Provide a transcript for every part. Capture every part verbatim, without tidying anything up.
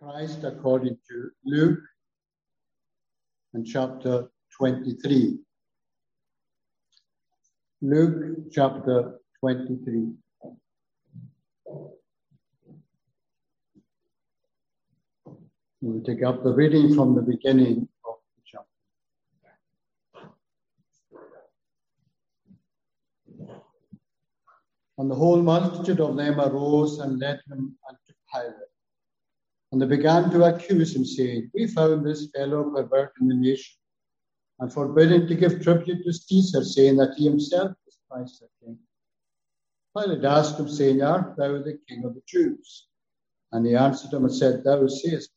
Christ according to Luke and chapter twenty-three. Luke chapter twenty-three. We'll take up the reading from the beginning of the chapter. And the whole multitude of them arose and led him unto Pilate. And they began to accuse him, saying, We found this fellow perverting the nation, and forbidding to give tribute to Caesar, saying that he himself is Christ the King. Pilate asked him, saying, Art thou the King of the Jews? And he answered him and said, Thou sayest.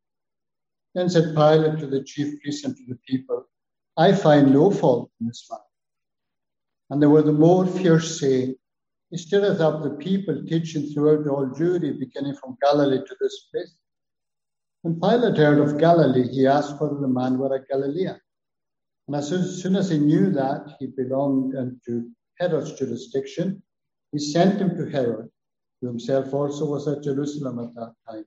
Then said Pilate to the chief priests and to the people, I find no fault in this man. And they were the more fierce, saying, He stirreth up the people, teaching throughout all Judea, beginning from Galilee to this place. When Pilate heard of Galilee, he asked whether the man were a Galilean. And as soon as he knew that he belonged unto Herod's jurisdiction, he sent him to Herod, who himself also was at Jerusalem at that time.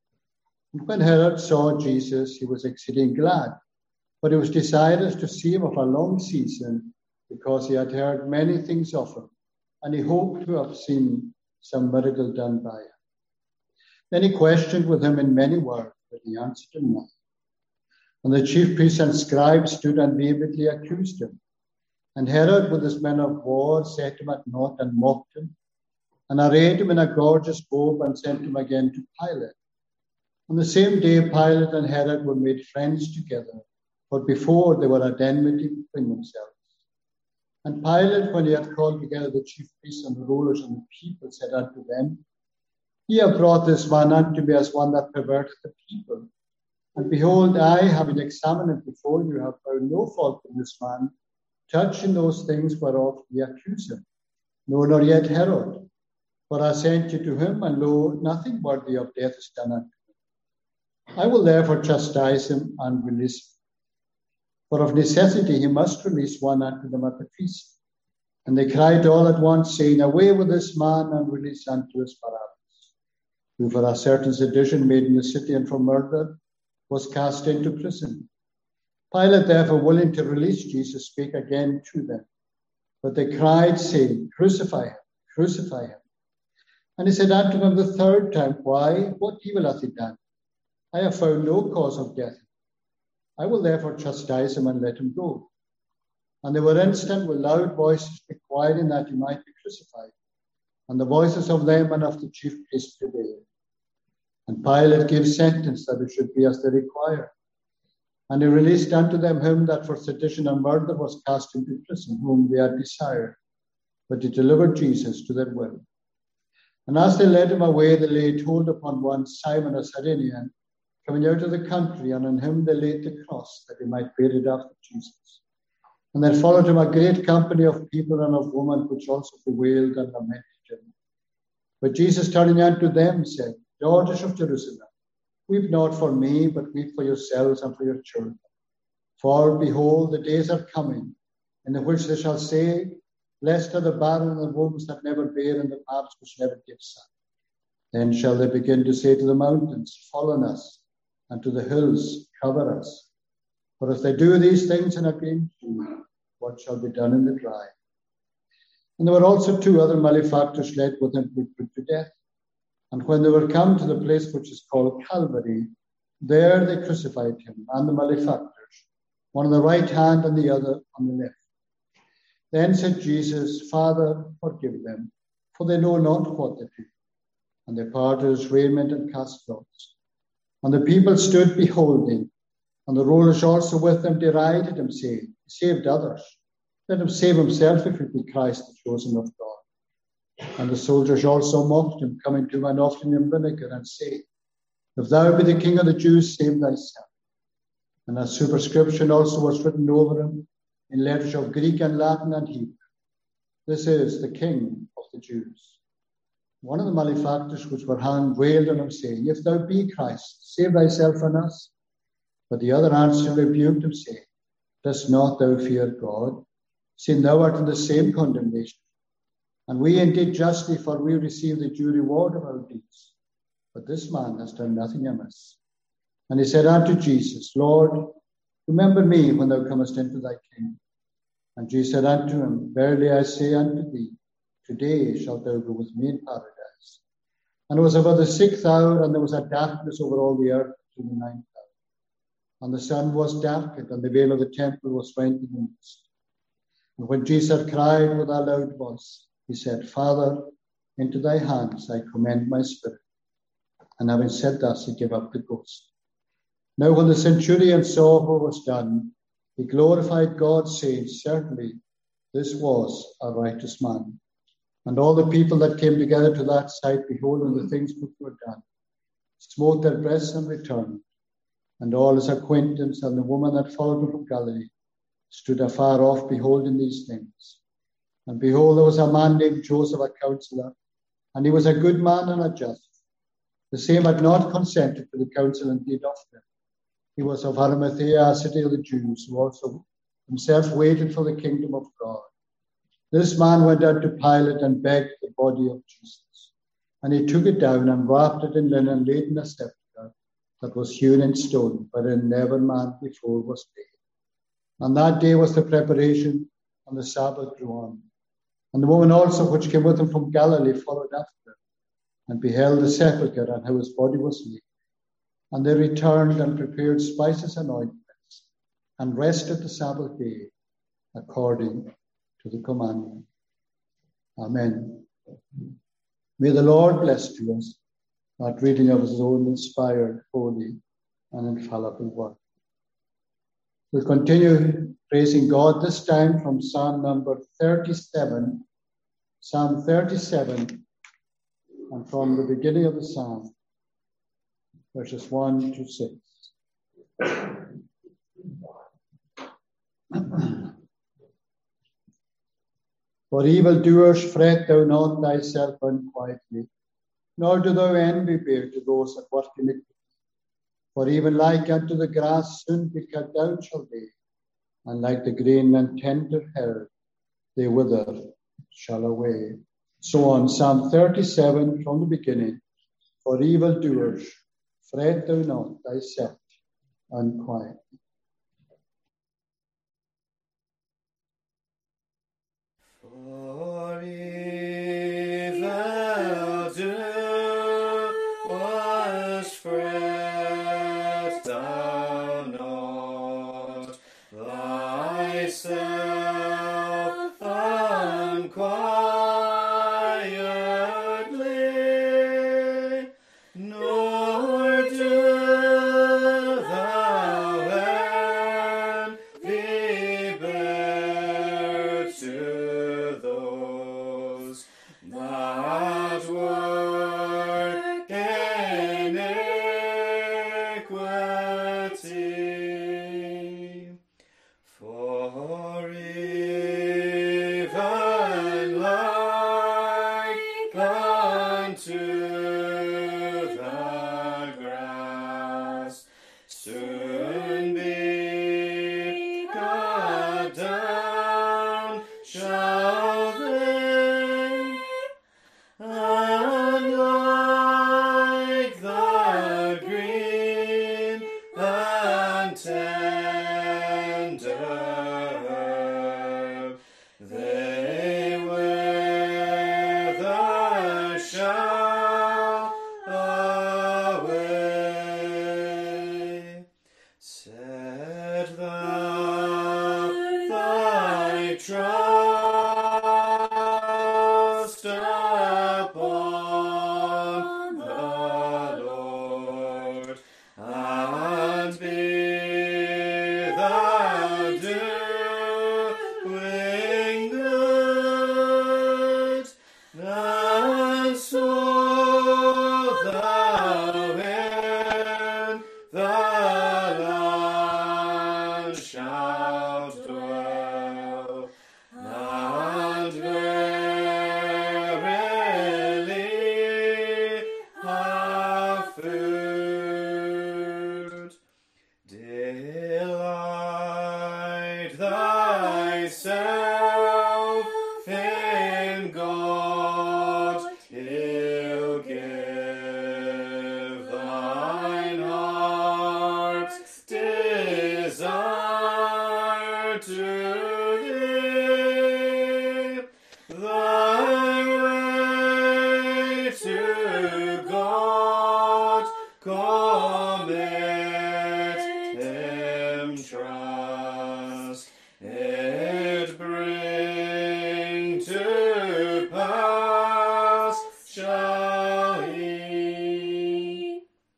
And when Herod saw Jesus, he was exceeding glad, but he was desirous to see him of a long season, because he had heard many things of him, and he hoped to have seen some miracle done by him. Then he questioned with him in many words, but he answered him not. And the chief priests and scribes stood and vehemently accused him. And Herod, with his men of war, set him at naught and mocked him, and arrayed him in a gorgeous robe, and sent him again to Pilate. On the same day, Pilate and Herod were made friends together, for before they were at enmity between themselves. And Pilate, when he had called together the chief priests and the rulers and the people, said unto them, Ye have brought this man unto me as one that perverteth the people. And behold, I, having examined him before you, have found no fault in this man, touching those things whereof ye accuse him. No, nor yet Herod. For I sent you to him, and lo, nothing worthy of death is done unto him. I will therefore chastise him and release him. For of necessity he must release one unto them at the feast. And they cried all at once, saying, Away with this man, and release unto us Barabbas, who for a certain sedition made in the city and for murder was cast into prison. Pilate, therefore, willing to release Jesus, spake again to them. But they cried, saying, Crucify him, crucify him. And he said unto them the third time, Why, what evil hath he done? I have found no cause of death. I will therefore chastise him and let him go. And they were instant with loud voices requiring that he might be crucified. And the voices of them and of the chief priests prevailed. And Pilate gave sentence that it should be as they required. And he released unto them him that for sedition and murder was cast into prison, whom they had desired. But he delivered Jesus to their will. And as they led him away, they laid hold upon one Simon a Cyrenian, coming out of the country, and on him they laid the cross, that he might bear it after Jesus. And there followed him a great company of people and of women, which also bewailed and lamented him. But Jesus, turning unto them, said, Daughters of Jerusalem, weep not for me, but weep for yourselves and for your children. For, behold, the days are coming, in the which they shall say, Blessed are the barren and the wombs that never bear, and the paps which never give son. Then shall they begin to say to the mountains, Fall on us, and to the hills, cover us. For if they do these things in a green field, what shall be done in the dry? And there were also two other malefactors led with him to be put to death. And when they were come to the place which is called Calvary, there they crucified him and the malefactors, one on the right hand and the other on the left. Then said Jesus, Father, forgive them, for they know not what they do. And they parted his raiment and cast lots. And the people stood beholding, and the rulers also with them derided him, saying, He saved others. Let him save himself if he be Christ, the chosen of God. And the soldiers also mocked him, coming to him and offering him vinegar, and saying, If thou be the King of the Jews, save thyself. And a superscription also was written over him in letters of Greek and Latin and Hebrew. This is the King of the Jews. One of the malefactors which were hanged wailed on him, saying, If thou be Christ, save thyself and us. But the other answered and rebuked him, saying, Dost not thou fear God, seeing thou art in the same condemnation? And we indeed justly, for we receive the due reward of our deeds. but this man has done nothing amiss. And he said unto Jesus, Lord, remember me when thou comest into thy kingdom. And Jesus said unto him, Verily I say unto thee, today shalt thou go with me in paradise. And it was about the sixth hour, and there was a darkness over all the earth to the ninth hour. And the sun was darkened, and the veil of the temple was rent in the midst. And when Jesus had cried with a loud voice, he said, Father, into thy hands I commend my spirit. And having said thus, he gave up the ghost. Now when the centurion saw what was done, he glorified God, saying, Certainly this was a righteous man. And all the people that came together to that sight, beholding the things which were done, smote their breasts and returned. And all his acquaintance and the woman that followed him from Galilee stood afar off, beholding these things. And behold, there was a man named Joseph, a counselor, and he was a good man and a just. The same had not consented to the counsel and did of them. He was of Arimathea, a city of the Jews, who also himself waited for the kingdom of God. This man went out to Pilate and begged the body of Jesus. And he took it down and wrapped it in linen and laid in a sepulchre that was hewn in stone, wherein never man before was laid. And that day was the preparation, and the Sabbath drew on. And the woman also which came with him from Galilee followed after, and beheld the sepulchre and how his body was laid. And they returned and prepared spices and ointments, and rested the Sabbath day according to the commandment. Amen. May the Lord bless to us that reading of his own inspired, holy, and infallible word. We'll continue praising God, this time from Psalm number thirty-seven. Psalm thirty-seven, and from the beginning of the psalm, verses one to six. For evildoers fret thou not thyself unquietly, nor do thou envy bear to those that work iniquity. For even like unto the grass soon be cut down shall they, and like the green and tender herb, they wither shall away. So on, Psalm thirty-seven from the beginning. For evildoers fret thou not thyself unquietly. For evildoers fret thou not thyself unquietly, nor do thou envy bear to those that commit him trust, it bring to pass shall he.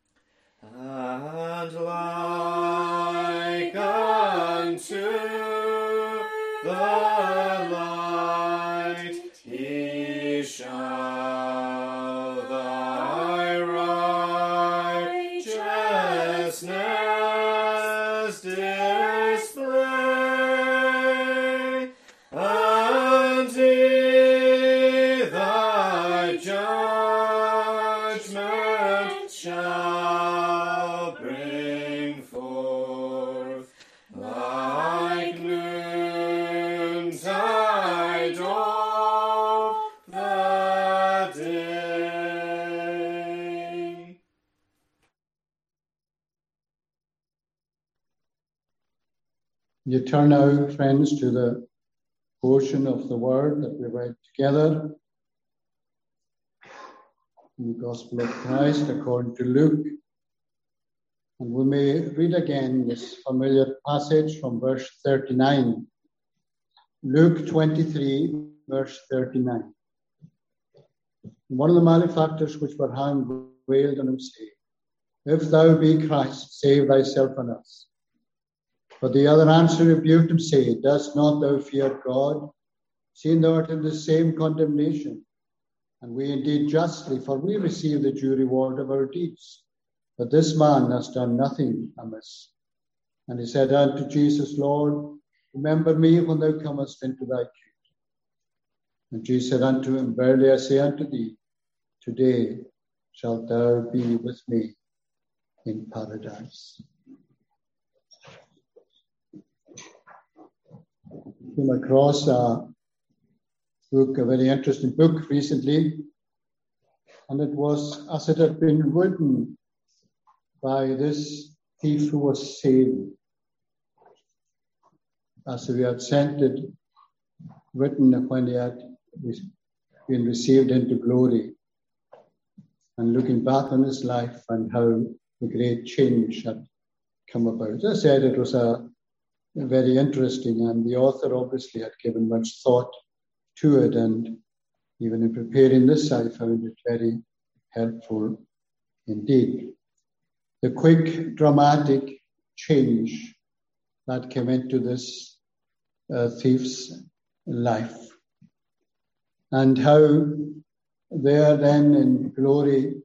And like unto the light he shall thy righteousness display, and he thy judgment shall bring forth like noontide of the day. You turn now, friends, to the portion of the word that we read together in the Gospel of Christ according to Luke. And we may read again this familiar passage from verse thirty-nine. Luke twenty-three, verse thirty-nine. One of the malefactors which were hanged wailed on him, saying, If thou be Christ, save thyself and us. But the other answered, rebuked him, saying, Dost not thou fear God, seeing thou art in the same condemnation? And we indeed justly, for we receive the due reward of our deeds. But this man has done nothing amiss. And he said unto Jesus, Lord, remember me when thou comest into thy kingdom. And Jesus said unto him, Verily I say unto thee, today shalt thou be with me in paradise. Came across a book, a very interesting book recently, and it was as it had been written by this thief who was saved, as we had sent it, written when he had been received into glory, and looking back on his life and how the great change had come about. As I said, it was a very interesting, and the author obviously had given much thought to it, and even in preparing this, I found it very helpful indeed. The quick, dramatic change that came into this uh, thief's life, and how there then in glory,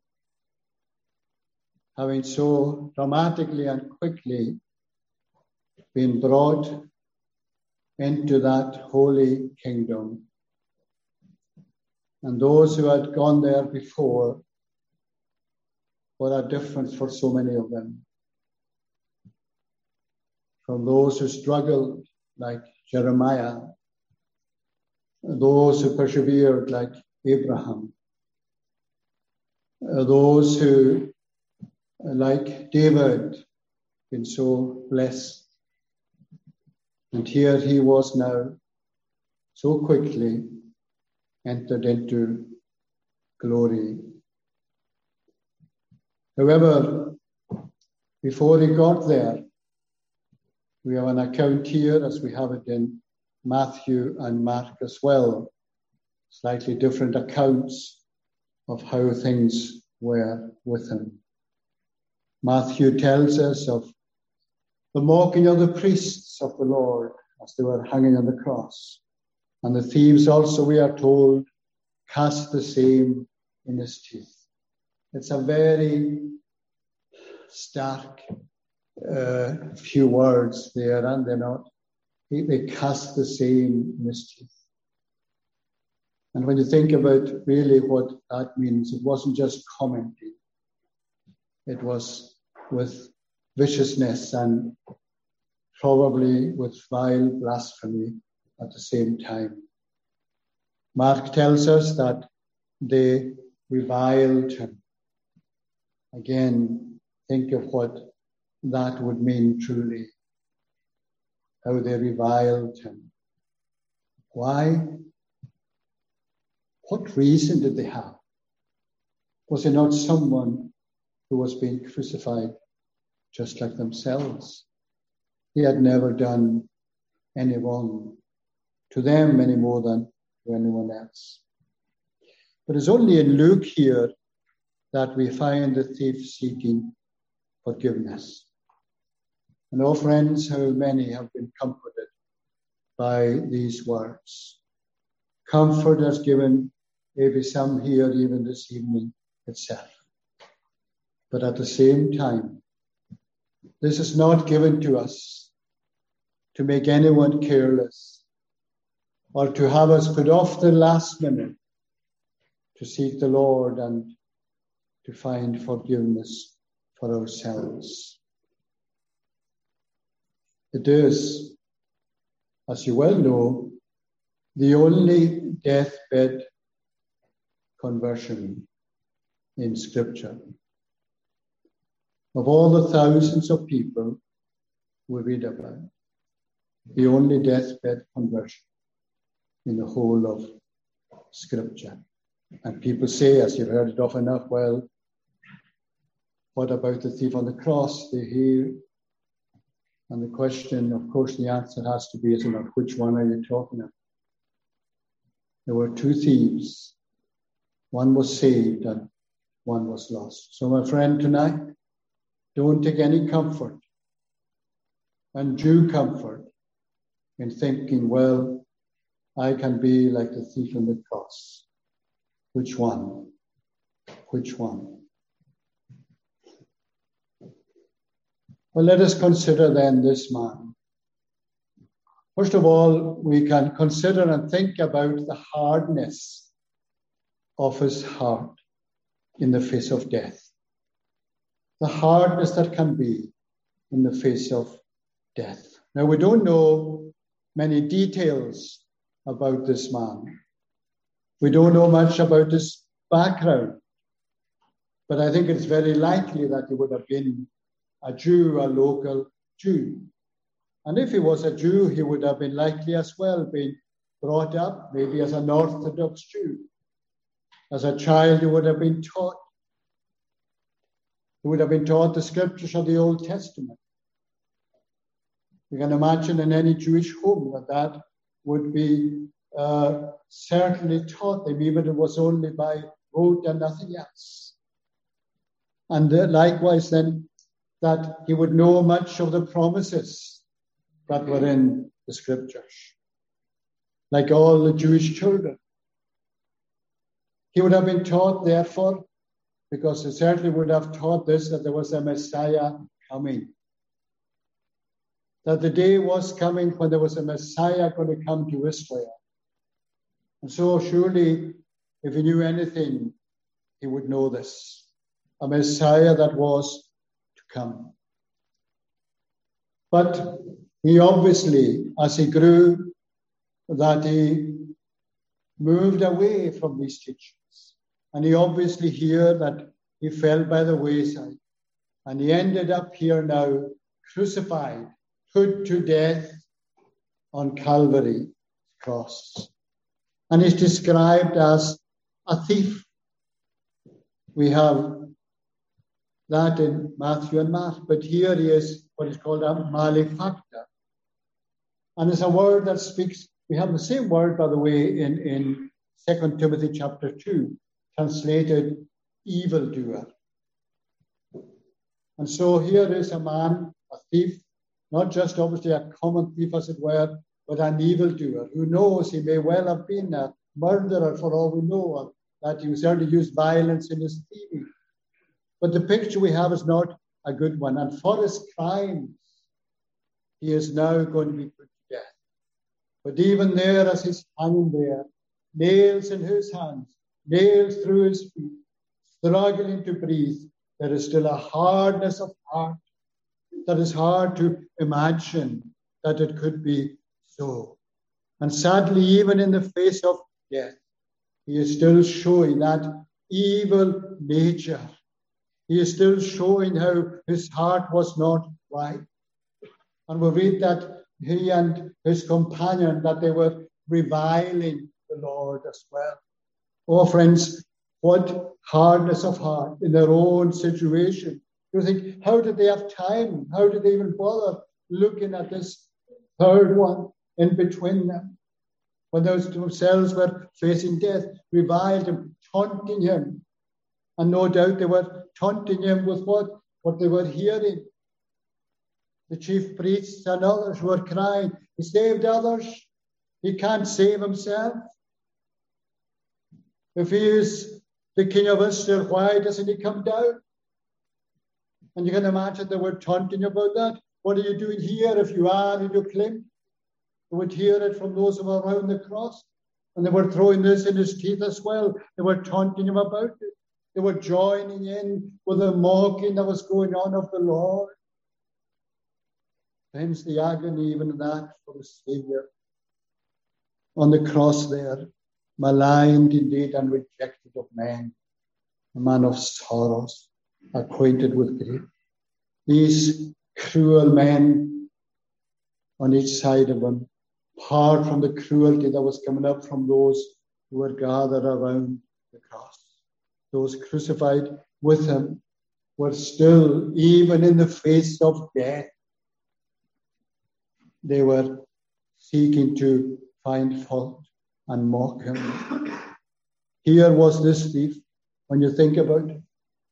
having so dramatically and quickly been brought into that holy kingdom. And those who had gone there before, what a difference for so many of them. From those who struggled like Jeremiah, those who persevered like Abraham, those who, like David, been so blessed. And here he was now, so quickly entered into glory. However, before he got there, we have an account here, as we have it in Matthew and Mark as well, slightly different accounts of how things were with him. Matthew tells us of the mocking of the priests of the Lord as they were hanging on the cross. And the thieves also, we are told, cast the same in his teeth. It's a very stark uh, few words there, and they're not. They cast the same in his teeth. And when you think about really what that means, it wasn't just commenting. It was with viciousness and probably with vile blasphemy at the same time. Mark tells us that they reviled him. Again, think of what that would mean truly, how they reviled him. Why? What reason did they have? Was he not someone who was being crucified just like themselves. He had never done any wrong to them any more than to anyone else. But it's only in Luke here that we find the thief seeking forgiveness. And oh friends, how many have been comforted by these words. Comfort has given maybe some here even this evening itself. But at the same time, this is not given to us to make anyone careless or to have us put off the last minute to seek the Lord and to find forgiveness for ourselves. It is, as you well know, the only deathbed conversion in Scripture. Of all the thousands of people we read about, the only deathbed conversion in the whole of Scripture. And people say, as you've heard it often enough, well, what about the thief on the cross? They hear. And the question, of course, the answer has to be, is it not, which one are you talking about? There were two thieves. One was saved and one was lost. So, my friend, tonight, don't take any comfort and due comfort in thinking, well, I can be like the thief on the cross. Which one? Which one? Well, let us consider then this man. First of all, we can consider and think about the hardness of his heart in the face of death. The hardness that can be in the face of death. Now, we don't know many details about this man. We don't know much about his background, but I think it's very likely that he would have been a Jew, a local Jew. And if he was a Jew, he would have been likely as well been brought up maybe as an Orthodox Jew. As a child, he would have been taught. He would have been taught the scriptures of the Old Testament. You can imagine in any Jewish home that that would be uh, certainly taught them, even if it was only by rote and nothing else. And uh, likewise then, that he would know much of the promises that were in the scriptures, like all the Jewish children. He would have been taught, therefore, because he certainly would have taught this, that there was a Messiah coming. That the day was coming when there was a Messiah going to come to Israel. And so surely, if he knew anything, he would know this. A Messiah that was come. But he obviously, as he grew, that he moved away from these teachings. And he obviously here that he fell by the wayside. And he ended up here now crucified, put to death on Calvary cross. And he's described as a thief. We have that in Matthew and Mark, but here he is what is called a malefactor. And it's a word that speaks, we have the same word, by the way, in, in Second Timothy chapter two, translated evildoer. And so here is a man, a thief, not just obviously a common thief as it were, but an evildoer who knows he may well have been a murderer for all we know, or that he certainly used violence in his thieving. But the picture we have is not a good one. And for his crimes, he is now going to be put to death. But even there, as he's hanging there, nails in his hands, nails through his feet, struggling to breathe, there is still a hardness of heart that is hard to imagine that it could be so. And sadly, even in the face of death, he is still showing that evil nature. He is still showing how his heart was not right. And we read that he and his companion, that they were reviling the Lord as well. Oh, friends, what hardness of heart in their own situation. You think, how did they have time? How did they even bother looking at this third one in between them? When those themselves were facing death, reviled him, taunting him. And no doubt they were taunting him with what? What they were hearing. The chief priests and others were crying, he saved others, he can't save himself. If he is the king of Israel, why doesn't he come down? And you can imagine they were taunting about that. What are you doing here if you are in your claim? They would hear it from those who were around the cross. And they were throwing this in his teeth as well. They were taunting him about it. They were joining in with the mocking that was going on of the Lord. Hence the agony even in that for the Savior. On the cross there, maligned indeed and rejected of men, a man of sorrows, acquainted with grief. These cruel men on each side of him, apart from the cruelty that was coming up from those who were gathered around the cross. Those crucified with him were still, even in the face of death, they were seeking to find fault and mock him. Here was this thief, when you think about it.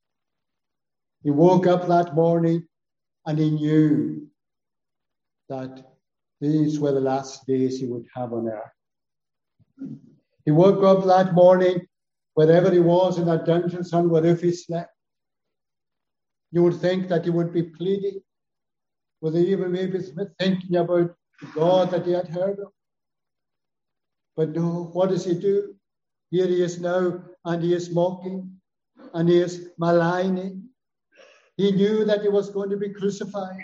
He woke up that morning and he knew that these were the last days he would have on earth. He woke up that morning, wherever he was in that dungeon, somewhere if he slept. You would think that he would be pleading, with even maybe thinking about God that he had heard of. But no, what does he do? Here he is now, and he is mocking, and he is maligning. He knew that he was going to be crucified.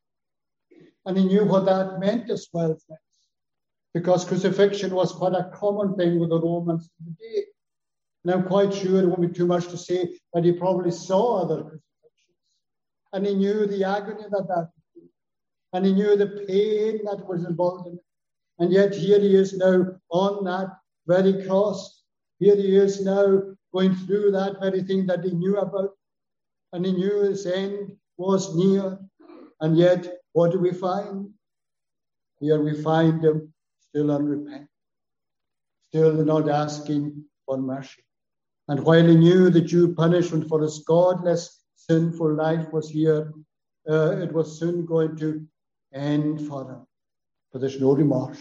And he knew what that meant as well, friends. Because crucifixion was quite a common thing with the Romans of the day. And I'm quite sure it won't be too much to say that he probably saw other crucifixions. And he knew the agony that that would be. And he knew the pain that was involved in it. And yet here he is now on that very cross. Here he is now going through that very thing that he knew about. And he knew his end was near. And yet, what do we find? Here we find him still unrepentant, still not asking for mercy. And while he knew the due punishment for his godless, sinful life was here, uh, it was soon going to end for him. But there's no remorse.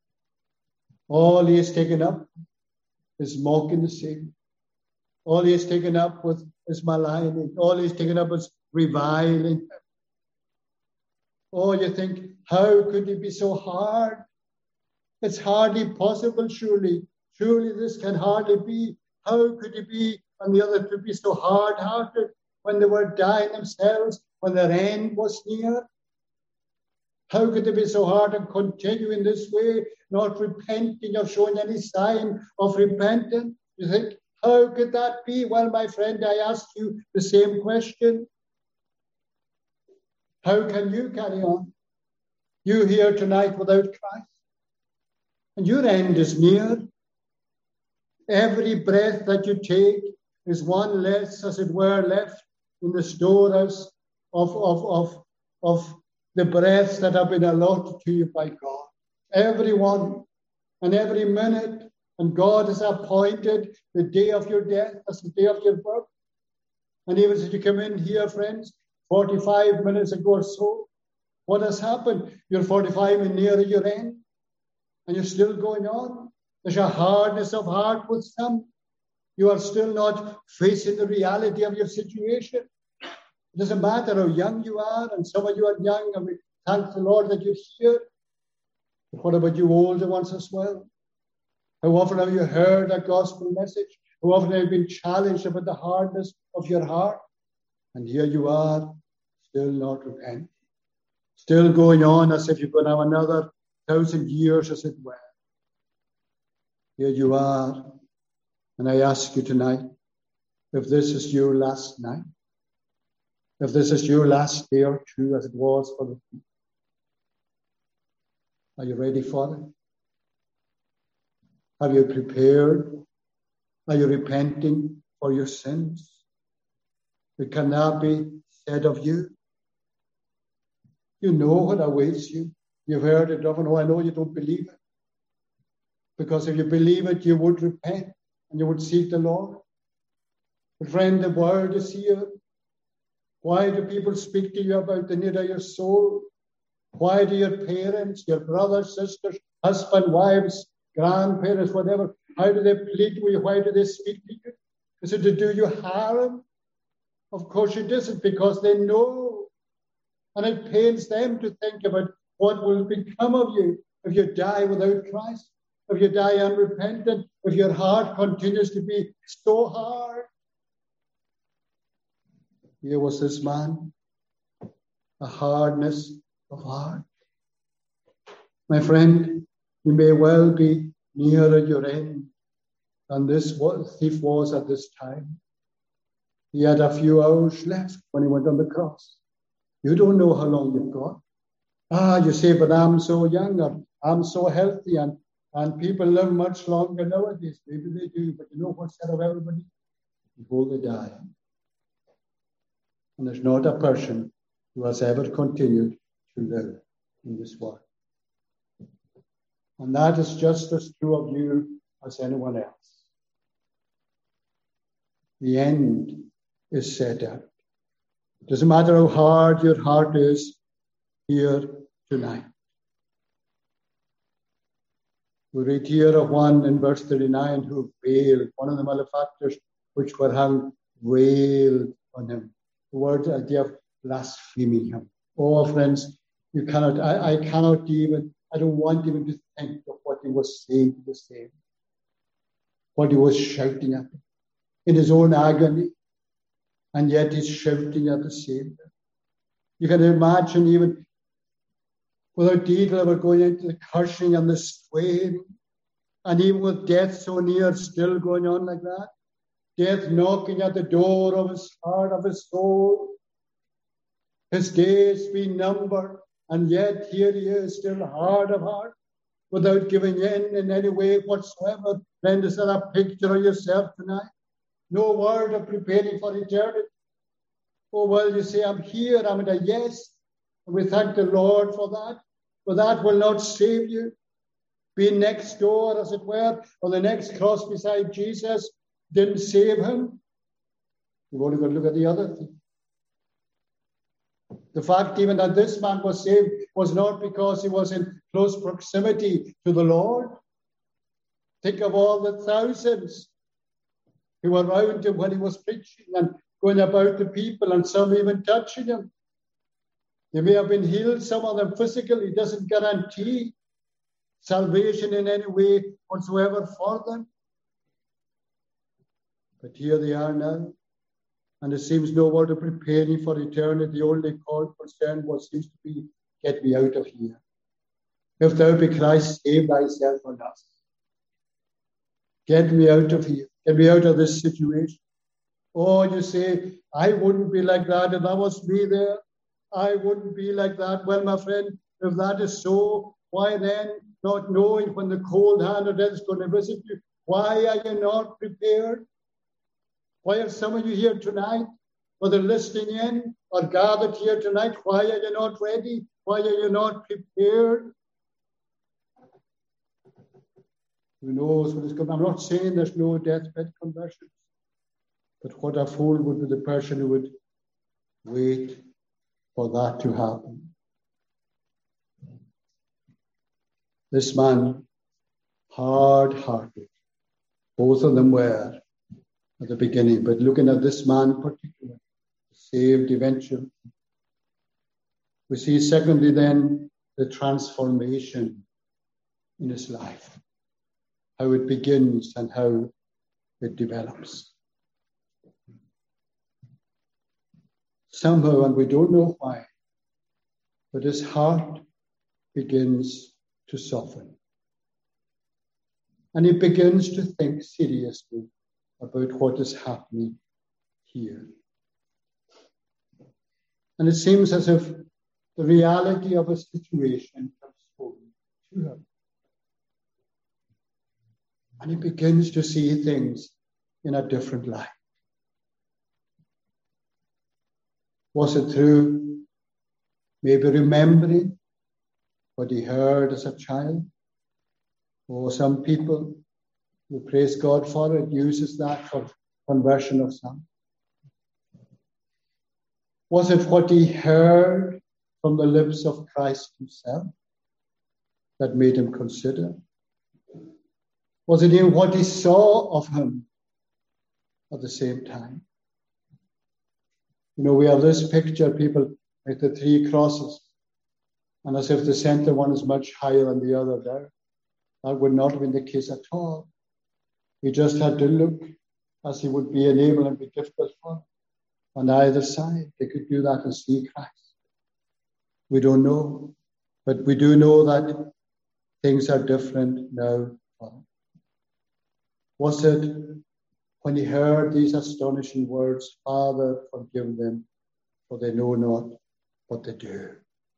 All he has taken up is mocking the Savior. All he has taken up with is maligning. All he has taken up is reviling him. Oh, you think, how could he be so hard? It's hardly possible, surely. Surely this can hardly be. How could he be, and the other could be so hard-hearted when they were dying themselves, when their end was near? How could they be so hard and continue in this way, not repenting or showing any sign of repentance? You think, how could that be? Well, my friend, I ask you the same question. How can you carry on? You here tonight without Christ. And your end is near. Every breath that you take is one less, as it were, left in the storehouse of, of, of, of the breaths that have been allotted to you by God. Every one and every minute. And God has appointed the day of your death as the day of your birth. And even as you come in here, friends, forty-five minutes ago or so, what has happened? You're forty-five and near your end, and you're still going on. There's a hardness of heart with some. You are still not facing the reality of your situation. It doesn't matter how young you are, and some of you are young, and we thank the Lord that you're here. But what about you older ones as well? How often have you heard a gospel message? How often have you been challenged about the hardness of your heart? And here you are, still not repenting. Still going on as if you're going to have another thousand years, as it were. Here you are. And I ask you tonight, if this is your last night, if this is your last day or two, as it was for the people, are you ready for it? Have you prepared? Are you repenting for your sins. But can that be said of you? You know what awaits you. You've heard it often. Oh, I know you don't believe it. Because if you believe it, you would repent and you would seek the Lord. But friend, the world is here. Why do people speak to you about the need of your soul? Why do your parents, your brothers, sisters, husband, wives, grandparents, whatever, how do they plead with you? Why do they speak to you? Is it to do you harm? Of course it isn't, because they know. And it pains them to think about what will become of you if you die without Christ, if you die unrepentant, if your heart continues to be so hard. Here was this man, a hardness of heart. My friend, you may well be nearer your end than this thief was at this time. He had a few hours left when he went on the cross. You don't know how long you've got. Ah, you say, but I'm so young, and I'm so healthy, and, and people live much longer nowadays. Maybe they do, but you know what's said of everybody? Before they die. And there's not a person who has ever continued to live in this world. And that is just as true of you as anyone else. The end is set out. It doesn't matter how hard your heart is here tonight. We read here of one in verse thirty-nine who wailed, one of the malefactors which were hung wailed on him. The word idea of blaspheming him. Oh, friends, you cannot, I, I cannot even, I don't want even to think of what he was saying to the Savior, what he was shouting at him in his own agony, and yet he's shouting at the Savior. You can imagine, even without detail, we're going into the cursing and the swearing, and even with death so near, still going on like that. Death knocking at the door of his heart, of his soul. His days being numbered, and yet here he is, still hard of heart, without giving in in any way whatsoever. Friend, is that a picture of yourself tonight? No word of preparing for eternity. Oh, well, you say, I'm here, I'm at a yes. And we thank the Lord for that. But that will not save you. Being next door, as it were, or the next cross beside Jesus didn't save him. You've only got to look at the other thing. The fact even that this man was saved was not because he was in close proximity to the Lord. Think of all the thousands who were around him when he was preaching and going about the people, and some even touching him. They may have been healed, some of them physically. It doesn't guarantee salvation in any way whatsoever for them. But here they are now. And it seems no word of preparing for eternity. The only call concern was seems to be, get me out of here. If thou be Christ, save thyself and us. Get me out of here. Get me out of this situation. Oh, you say, I wouldn't be like that if that was me there. I wouldn't be like that. Well, my friend, if that is so, why then, not knowing when the cold hand of death is going to visit you, why are you not prepared? Why are some of you here tonight, whether listening in or gathered here tonight, why are you not ready? Why are you not prepared? Who knows what is coming? I'm not saying there's no deathbed conversions, but what a fool would be the person who would wait for that to happen. This man, hard-hearted, both of them were at the beginning, but looking at this man in particular, saved eventually. We see secondly then the transformation in his life, how it begins and how it develops. Somehow, and we don't know why, but his heart begins to soften. And he begins to think seriously about what is happening here. And it seems as if the reality of a situation comes home to him. And he begins to see things in a different light. Was it through maybe remembering what he heard as a child? Or some people who praise God for it uses that for conversion of some. Was it what he heard from the lips of Christ himself that made him consider? Was it in what he saw of him at the same time? You know, we have this picture, people, like the three crosses, and as if the center one is much higher than the other there. That would not have been the case at all. He just had to look as he would be enabled and be difficult for him. On either side, they could do that and see Christ. We don't know, but we do know that things are different now. Was it when he heard these astonishing words, Father, forgive them, for they know not what they do?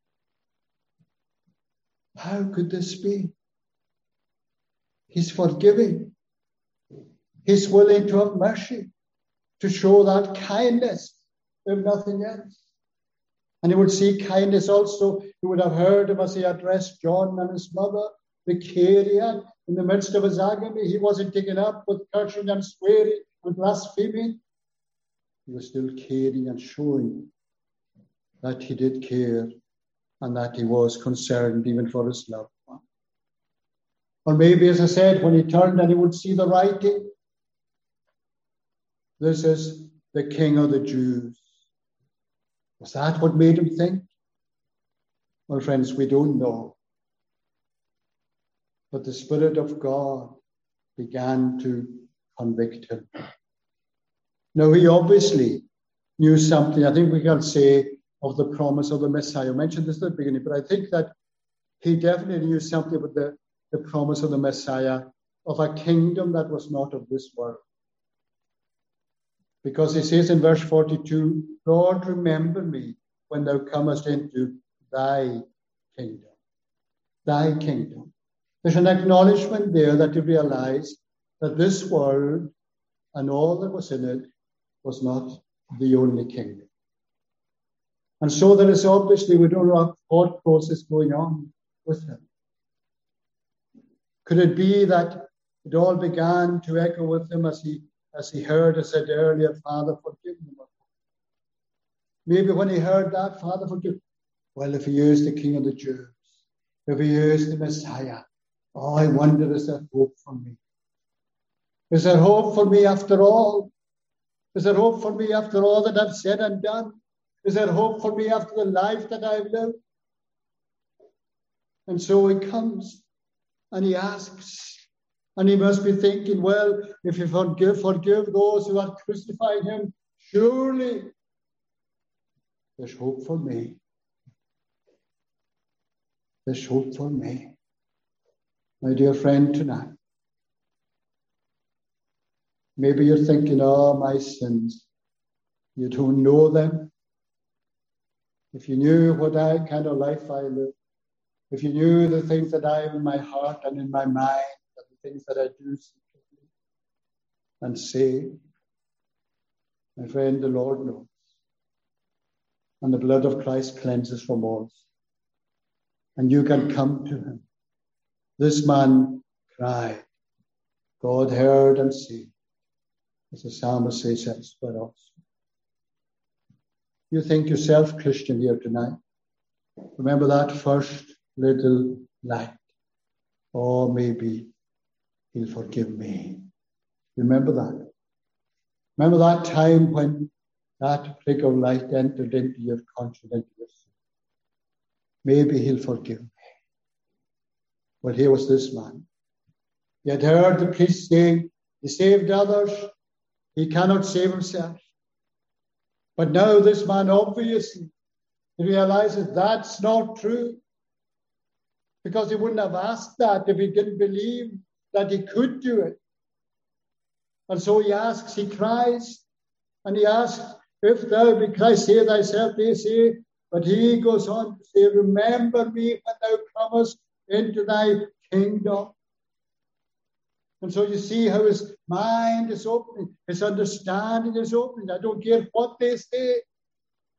How could this be? He's forgiving. He's willing to have mercy, to show that kindness, if nothing else. And he would see kindness also. He would have heard him as he addressed John and his mother, the Carian, in the midst of his agony. He wasn't taken up with cursing and swearing and blaspheming. He was still caring and showing that he did care and that he was concerned even for his loved one. Or maybe, as I said, when he turned and he would see the writing, this is the King of the Jews. Was that what made him think? Well, friends, we don't know. But the Spirit of God began to convict him. Now, he obviously knew something. I think we can say of the promise of the Messiah. I mentioned this at the beginning, but I think that he definitely knew something about the, the promise of the Messiah, of a kingdom that was not of this world. Because he says in verse forty-two, Lord, remember me when thou comest into thy kingdom. Thy kingdom. There's an acknowledgement there that you realize that this world and all that was in it was not the only kingdom. And so there is obviously, we don't know a thought process going on with him. Could it be that it all began to echo with him as he As he heard, I said earlier, Father, forgive them. Maybe when he heard that, Father, forgive. Well, if he is the King of the Jews, if he is the Messiah, oh, I wonder, is there hope for me? Is there hope for me after all? Is there hope for me after all that I've said and done? Is there hope for me after the life that I've lived? And so he comes and he asks. And he must be thinking, well, if you forgive, forgive those who have crucified him, surely there's hope for me. There's hope for me. My dear friend, tonight, maybe you're thinking, oh, my sins. You don't know them. If you knew what I kind of life I live, if you knew the things that I have in my heart and in my mind, things that I do secretly and say, my friend, the Lord knows. And the blood of Christ cleanses from all sin. And you can come to him. This man cried. God heard and see. As the psalmist says elsewhere also. You think yourself Christian here tonight. Remember that first little light. Or maybe he'll forgive me. Remember that. Remember that time when that prick of light entered into your conscience, into your soul. Maybe he'll forgive me. Well, here was this man. He had heard the priest saying, he saved others, he cannot save himself. But now this man obviously realizes that's not true. Because he wouldn't have asked that if he didn't believe that he could do it. And so he asks, he cries, and he asks, if thou be Christ, save thyself, they say. But he goes on to say, remember me when thou comest into thy kingdom. And so you see how his mind is opening, his understanding is opening. I don't care what they say.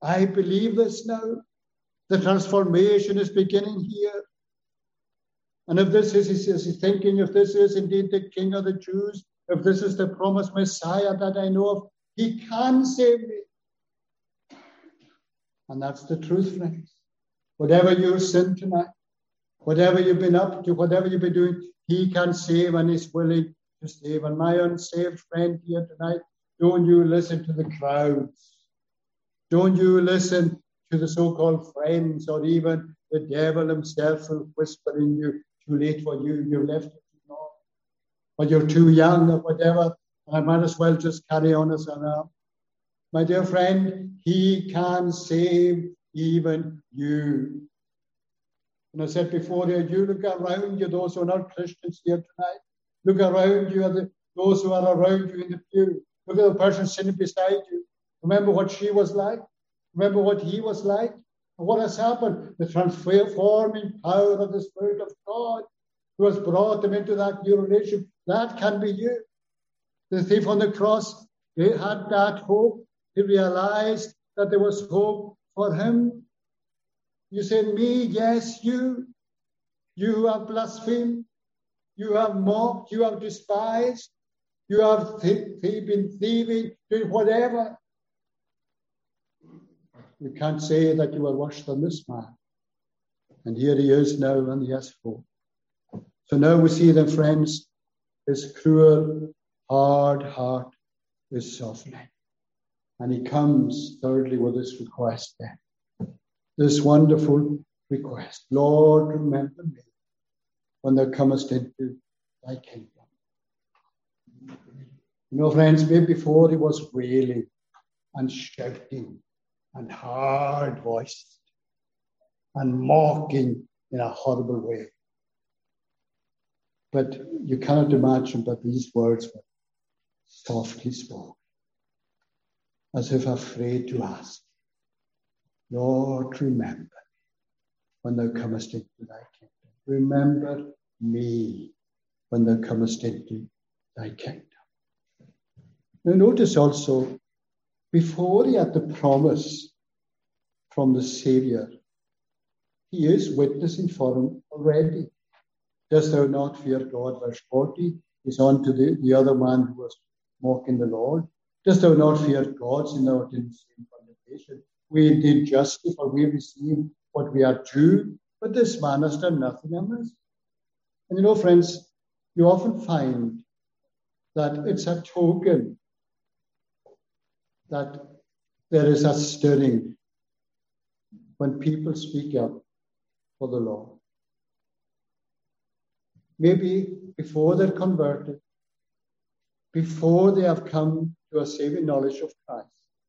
I believe this now. The transformation is beginning here. And if this is, he says, he's thinking, if this is indeed the King of the Jews, if this is the promised Messiah that I know of, he can save me. And that's the truth, friends. Whatever your sin tonight, whatever you've been up to, whatever you've been doing, he can save and is willing to save. And my unsaved friend here tonight, don't you listen to the crowds. Don't you listen to the so-called friends or even the devil himself who whisper in you, too late for you, you've left it too long, or you're too young or whatever, I might as well just carry on as I am. My dear friend, he can save even you. And I said before, you look around you, those who are not Christians here tonight, look around you, the, those who are around you in the pew. Look at the person sitting beside you. Remember what she was like. Remember what he was like. And what has happened? The transforming power of the Spirit of God who has brought them into that new relationship. That can be you. The thief on the cross, he had that hope. He realized that there was hope for him. You say, me, yes, you. You have blasphemed. You have mocked. You have despised. You have th- th- been thieving, doing whatever. You can't say that you are worse than this man. And here he is now, and he has hope. So now we see then, friends, his cruel, hard heart is softening. And he comes, thirdly, with this request then. This wonderful request. Lord, remember me when thou comest into thy kingdom. You know, friends, maybe before he was wailing and shouting and hard-voiced and mocking in a horrible way. But you cannot imagine that these words were softly spoken, as if afraid to ask, Lord, remember me when thou comest into thy kingdom. Remember me when thou comest into thy kingdom. Now notice also, before he had the promise from the Saviour, he is witnessing for him already. Dost thou not fear God? Verse forty is on to the, the other man who was mocking the Lord. Dost thou not fear God, since thou art in the same condemnation? We did justly, for we receive what we are due, but this man has done nothing amiss. And you know, friends, you often find that it's a token that there is a stirring when people speak up for the Lord. Maybe before they're converted, before they have come to a saving knowledge of Christ.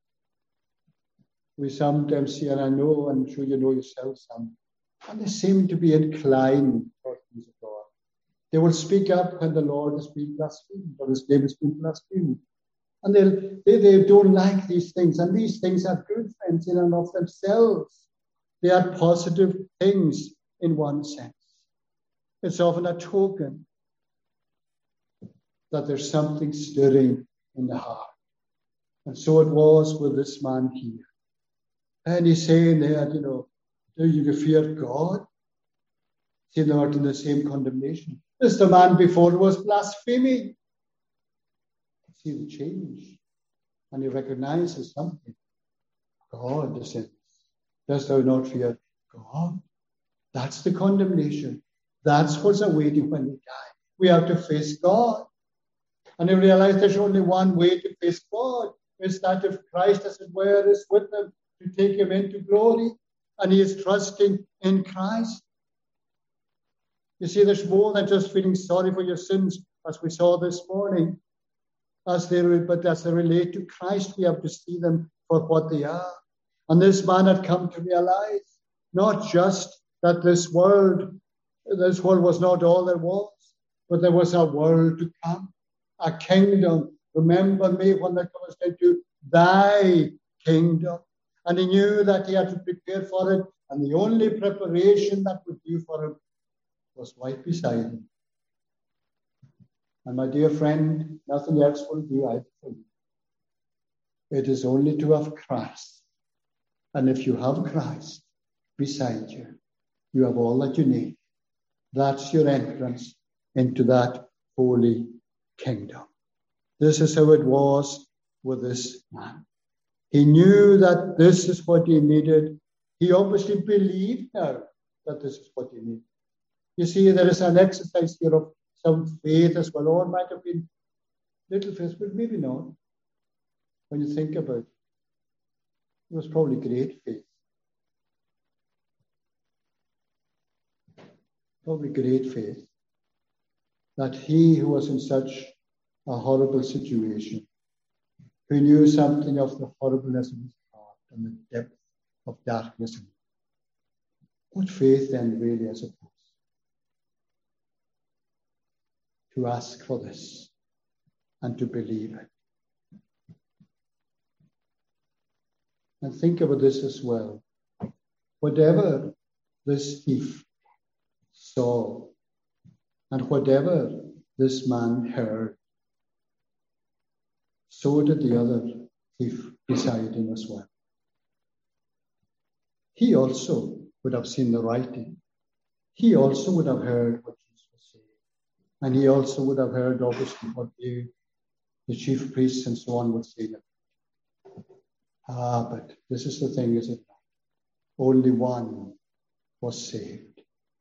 We sometimes see, and I know, I'm sure you know yourself some, and they seem to be inclined towards things of God. They will speak up when the Lord has been blasphemed, or his name has been blasphemed. And they, they don't like these things. And these things are good, friends, in and of themselves. They are positive things in one sense. It's often a token that there's something stirring in the heart. And so it was with this man here. And he's saying there, you know, do you fear God? See, they are in the same condemnation. This the man before was blaspheming. See the change. And he recognizes something. God is in this. Dost thou not fear God? That's the condemnation. That's what's awaiting when we die. We have to face God. And he realized there's only one way to face God. It's that if Christ, as it were, is with them to take him into glory, and he is trusting in Christ. You see, there's more than just feeling sorry for your sins, as we saw this morning. As they, but as they relate to Christ, we have to see them for what they are. And this man had come to realize not just that this world, this world was not all there was, but there was a world to come, a kingdom. Remember me when there comes into thy kingdom. And he knew that he had to prepare for it, and the only preparation that would do for him was right beside him. And my dear friend, nothing else will do, I think. It is only to have Christ And if you have Christ beside you, you have all that you need. That's your entrance into that holy kingdom. This is how it was with this man. He knew that this is what he needed. He obviously believed now that this is what he needed. You see, there is an exercise here of some faith as well. Or it might have been little faith, but maybe not. When you think about it, it was probably great faith. Probably great faith. That he who was in such a horrible situation, who knew something of the horribleness of his heart and the depth of darkness in it. What faith then really, I suppose, to ask for this and to believe it. And think about this as well. Whatever this thief saw and whatever this man heard, so did the other thief beside him as well. He also would have seen the writing. He also would have heard what Jesus was saying. And he also would have heard, obviously, what the, the chief priests and so on would say. Ah, but this is the thing, is it not? Only one was saved.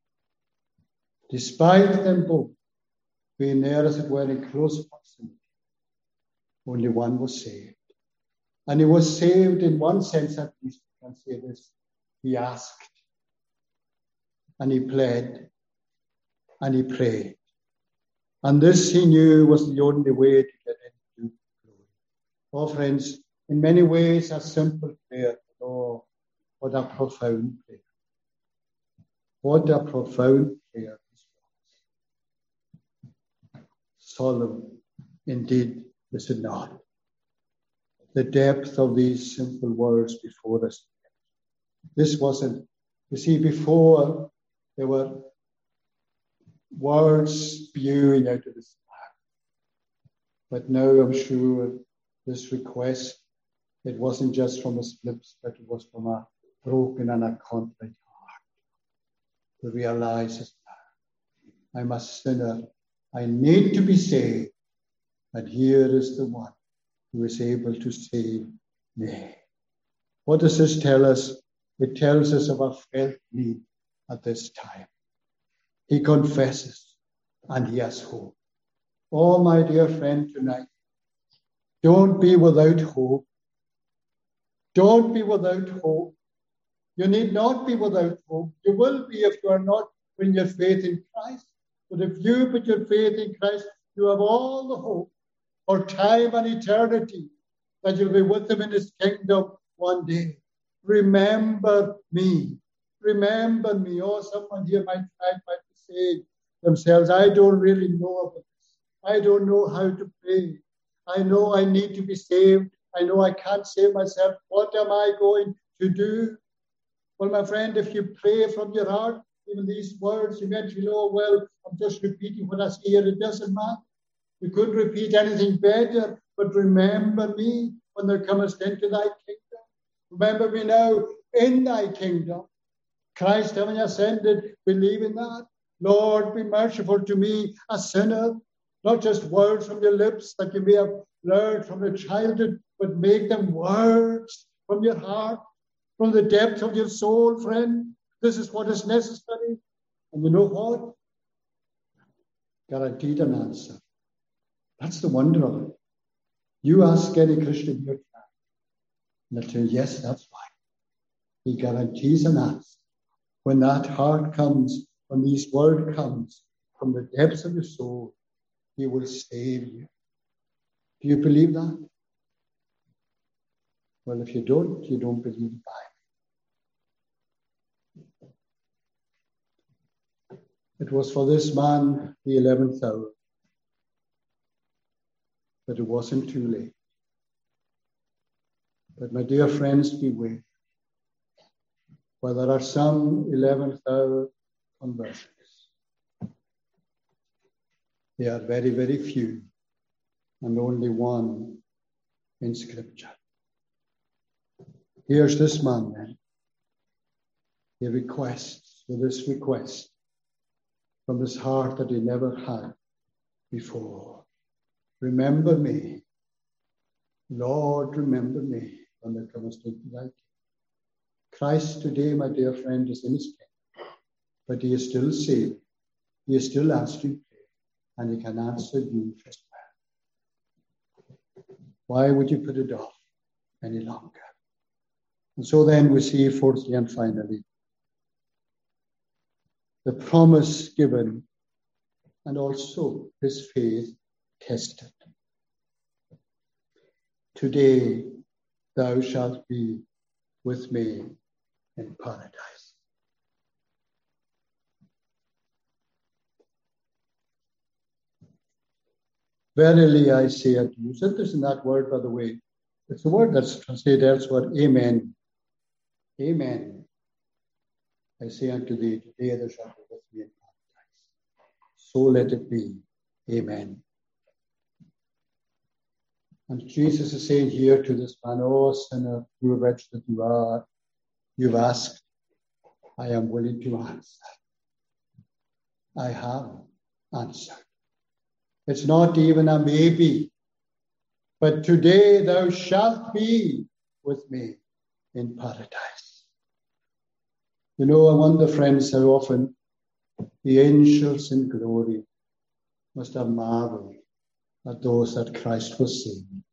Despite them both being there, as it were, in close proximity, only one was saved. And he was saved in one sense, at least, we can say this. He asked, and he pled, and he prayed. And this he knew was the only way to get into glory. Oh, friends, in many ways, a simple prayer. Oh, what a profound prayer. What a profound prayer this was. Solemn, indeed, is it not? The depth of these simple words before us. This wasn't, you see, before there were words spewing out of his mouth. But now I'm sure this request, it wasn't just from his lips, but it was from a broken and a contrite heart. To realize this now, I'm a sinner. I need to be saved. And here is the one who is able to save me. What does this tell us? It tells us of a felt need at this time. He confesses and he has hope. Oh, my dear friend, tonight, don't be without hope. Don't be without hope. You need not be without hope. You will be if you are not putting your faith in Christ. But if you put your faith in Christ, you have all the hope for time and eternity that you'll be with him in his kingdom one day. Remember me. Remember me. Oh, someone here might, might, might be saying themselves, I don't really know about this. I don't know how to pray. I know I need to be saved. I know I can't save myself. What am I going to do? Well, my friend, if you pray from your heart, even these words, you might feel, oh, well, I'm just repeating what I see here. It doesn't matter. You couldn't repeat anything better, but remember me when thou comest into thy kingdom. Remember me now in thy kingdom. Christ having ascended, believe in that. Lord, be merciful to me, a sinner. Not just words from your lips that you may have learned from your childhood, but make them words from your heart, from the depth of your soul, friend. This is what is necessary. And you know what? Guaranteed an answer. That's the wonder of it. You ask any Christian here tonight, and they'll tell you, yes, that's right. He guarantees an answer. When that heart comes, when this word comes from the depths of your soul, he will save you. Do you believe that? Well, if you don't, you don't believe the Bible. It was for this man the eleventh hour. But it wasn't too late. But my dear friends, beware. For there are some eleventh hour conversions. They are very, very few, and only one in Scripture. Here's this man then. He requests, with this request from his heart that he never had before. Remember me. Lord, remember me when thou comest into thy kingdom. Christ today, my dear friend, is in his kingdom, but he is still saving. He is still answering prayer, and he can answer you as well. Why would you put it off any longer? And so then we see, fourthly and finally, the promise given and also his faith tested. Today thou shalt be with me in paradise. Verily I say unto you, so there's in that word, by the way, it's the word that's translated elsewhere, amen. Amen. I say unto thee, today thou shalt be with me in paradise. So let it be. Amen. And Jesus is saying here to this man, oh sinner, you wretch that you are, you've asked, I am willing to answer. I have answered. It's not even a maybe, but today thou shalt be with me in paradise. You know, I wonder, friends, how often the angels in glory must have marveled at those that Christ was saving,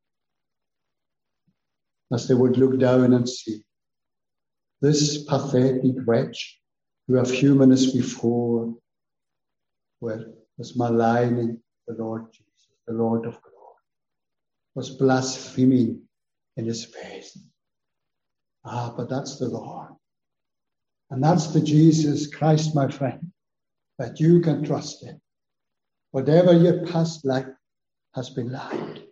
as they would look down and see this pathetic wretch who a few minutes before was maligning the Lord Jesus, the Lord of glory, was blaspheming in his face. Ah, but that's the Lord. And that's the Jesus Christ, my friend, that you can trust in. Whatever your past life has been like.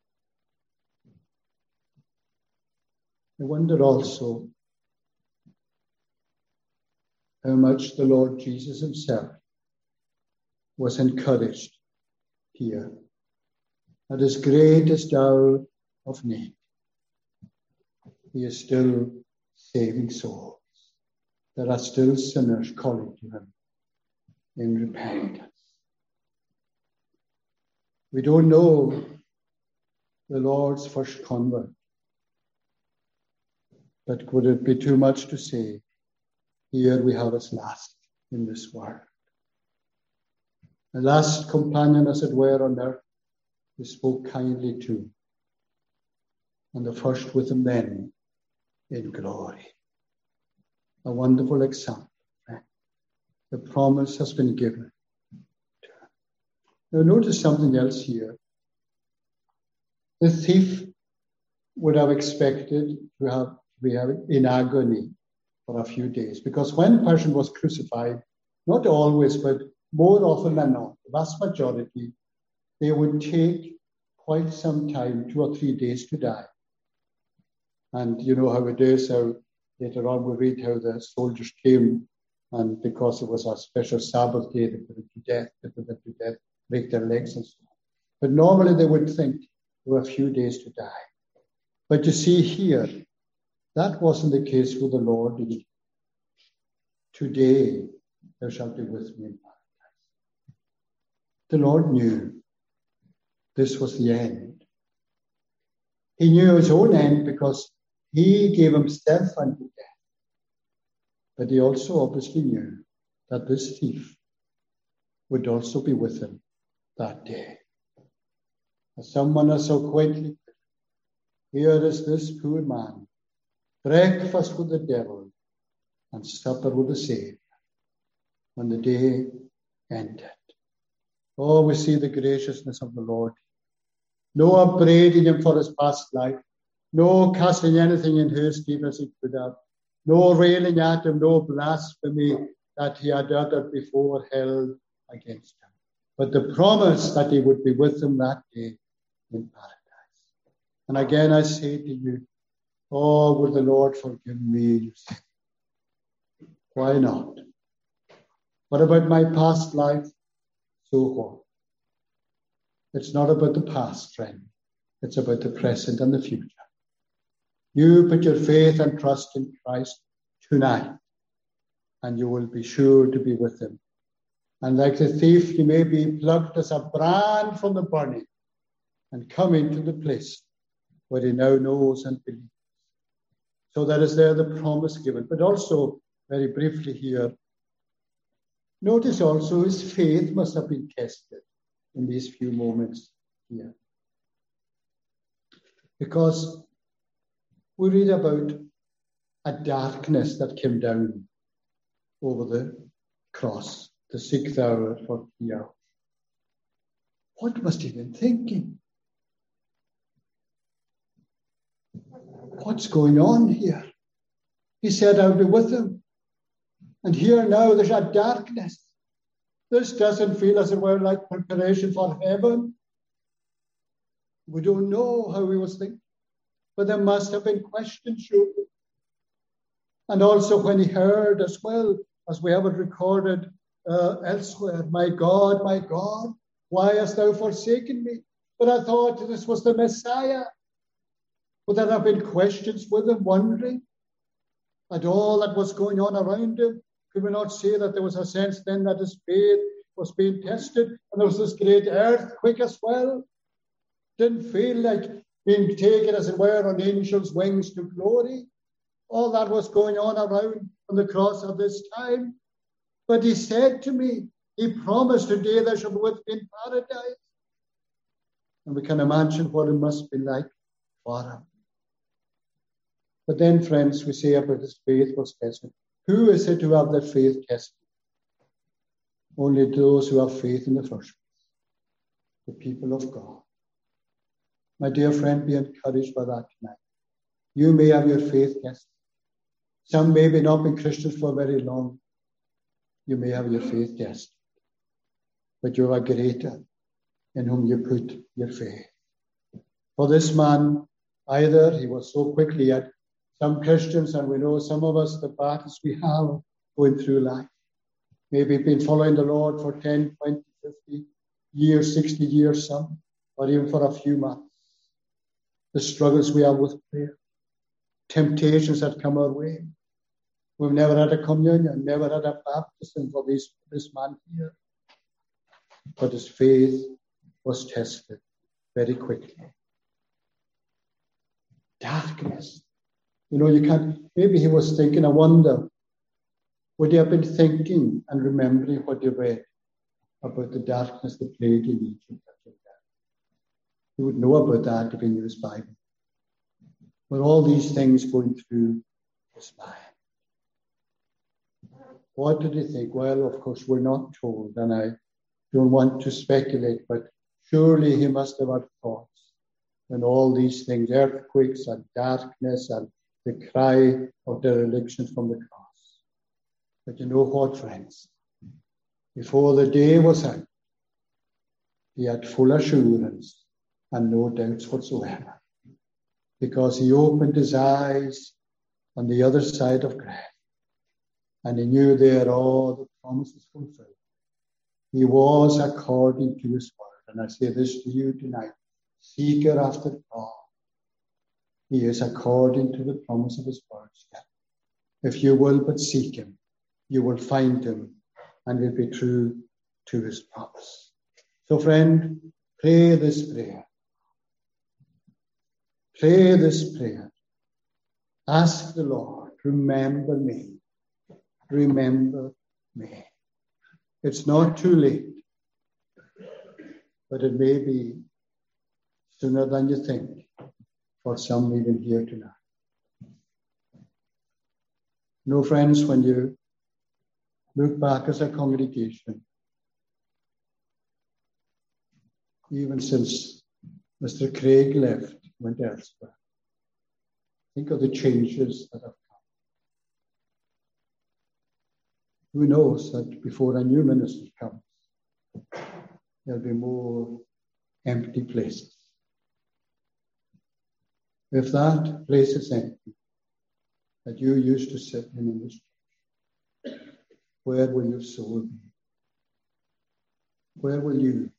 I wonder also how much the Lord Jesus himself was encouraged here at his greatest hour of need. He is still saving souls. There are still sinners calling to him in repentance. We don't know the Lord's first convert, but would it be too much to say, here we have his last in this world. The last companion, as it were, on earth, he spoke kindly to, and the first with him then in glory. A wonderful example. The promise has been given. Now notice something else here. The thief would have expected to have to be in agony for a few days, because when a person was crucified, not always, but more often than not, the vast majority, they would take quite some time, two or three days to die. And you know how it is, how later on we read how the soldiers came, and because it was a special Sabbath day, they put them to death, they put them to death, break their legs and so on. But normally they would think there were a few days to die. But you see here, that wasn't the case with the Lord. Today thou shalt be with me in paradise. The Lord knew this was the end. He knew his own end because he gave himself unto death. But he also obviously knew that this thief would also be with him that day. As someone has so quaintly put, here is this poor man, breakfast with the devil and supper with the Savior, when the day ended. Oh, we see the graciousness of the Lord. No upbraiding him for his past life, no casting anything in his teeth as he could have, no railing at him, no blasphemy that he had uttered before held against him. But the promise that he would be with him that day in paradise. And again I say to you, oh, will the Lord forgive me, you say. Why not? What about my past life? So what? It's not about the past, friend. It's about the present and the future. You put your faith and trust in Christ tonight, and you will be sure to be with him. And like the thief, you may be plucked as a brand from the burning and come into the place where he now knows and believes. So that is there the promise given. But also, very briefly here, notice also his faith must have been tested in these few moments here. Because we read about a darkness that came down over the cross, the sixth hour for three hours. What must he have been thinking? What's going on here? He said, I'll be with him. And here now there's a darkness. This doesn't feel as it were like preparation for heaven. We don't know how he was thinking. But there must have been questions, surely. And also when he heard as well, as we have it recorded uh, elsewhere, my God, my God, why hast thou forsaken me? But I thought this was the Messiah. Would there have been questions with him, wondering at all that was going on around him? Could we not say that there was a sense then that his faith was being tested, and there was this great earthquake as well? Didn't feel like being taken, as it were, on angels' wings to glory. All that was going on around on the cross at this time. But he said to me, he promised today there shall be with me in paradise. And we can imagine what it must be like for him. But then, friends, we say about his faith was tested. Who is it who have their faith tested? Only those who have faith in the first place, the people of God. My dear friend, be encouraged by that tonight. You may have your faith tested. Some may be not been Christians for very long. You may have your faith tested. But you are greater in whom you put your faith. For this man, either he was so quickly at some Christians, and we know some of us, the battles we have going through life. Maybe been following the Lord for ten, twenty, fifty years, sixty years, some, or even for a few months. The struggles we have with prayer, temptations that come our way. We've never had a communion, never had a baptism for this, this man here. But his faith was tested very quickly. Darkness. You know, you can't, maybe he was thinking, I wonder, would he have been thinking and remembering what he read about the darkness, the plague in Egypt? He would know about that if he knew his Bible. But all these things going through his mind. What did he think? Well, of course, we're not told, and I don't want to speculate, but surely he must have had thoughts when all these things, earthquakes and darkness and the cry of dereliction from the cross. But you know what, friends? Before the day was out, he had full assurance and no doubts whatsoever, because he opened his eyes on the other side of grave, and he knew there all the promises fulfilled. He was according to his word. And I say this to you tonight, seeker after God. He is according to the promise of his word. If you will but seek him, you will find him and will be true to his promise. So friend, pray this prayer. Pray this prayer. Ask the Lord, remember me. Remember me. It's not too late, but it may be sooner than you think for some even here tonight. No, friends, when you look back as a congregation, even since Mister Craig left, went elsewhere, think of the changes that have come. Who knows that before a new minister comes, there'll be more empty places. If that place is empty, that you used to sit in in this church, where will your soul be? Where will you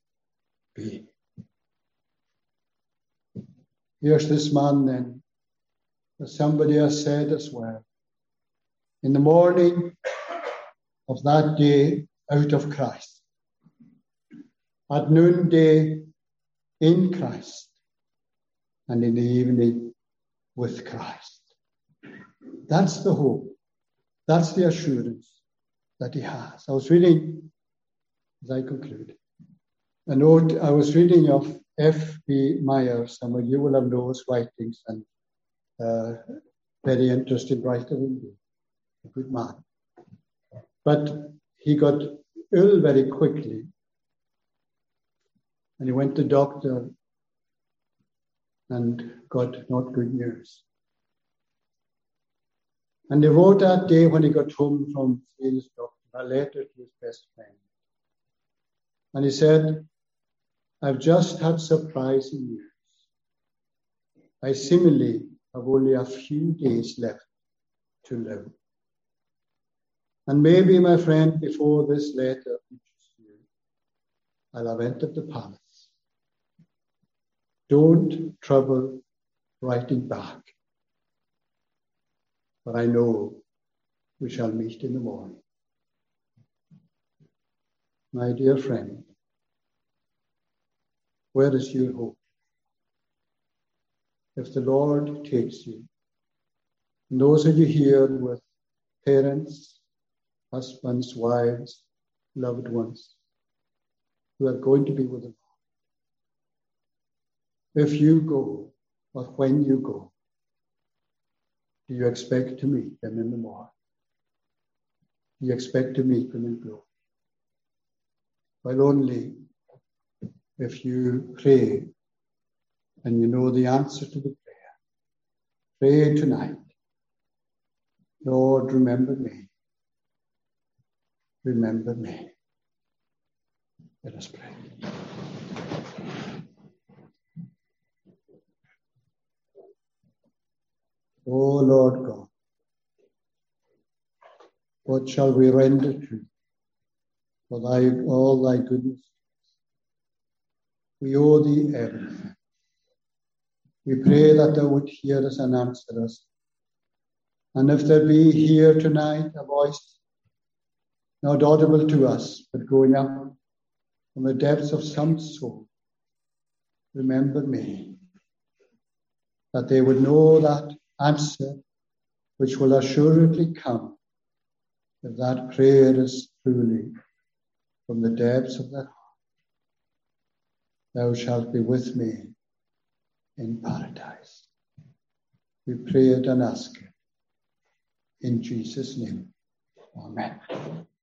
be? Here's this man then, As somebody has said as well, in the morning of that day out of Christ, at noonday in Christ, and in the evening with Christ. That's the hope. That's the assurance that he has. I was reading, as I conclude, a note, I was reading of F B Myers. Some of you will have known his writings, and uh, very interesting writer indeed, a good man. But he got ill very quickly, and he went to the doctor and got not good news. And he wrote that day when he got home from seeing his doctor a letter to his best friend. And he said, I've just had surprising news. I seemingly have only a few days left to live. And maybe, my friend, before this letter reaches you, I'll have entered the palace. Don't trouble writing back, but I know we shall meet in the morning. My dear friend, where is your hope? If the Lord takes you, and those of you here with parents, husbands, wives, loved ones, who are going to be with the Lord, if you go, or when you go, do you expect to meet them in the morning? Do you expect to meet them in glory? Well, only if you pray and you know the answer to the prayer. Pray tonight. Lord, remember me. Remember me. Let us pray. O Lord God, what shall we render to you for thy, all thy goodness? We owe thee everything. We pray that thou would hear us and answer us. And if there be here tonight a voice not audible to us, but going up from the depths of some soul, remember me, that they would know that answer which will assuredly come if that prayer is truly from the depths of their heart. Thou shalt be with me in paradise. We pray it and ask it in Jesus' name. Amen.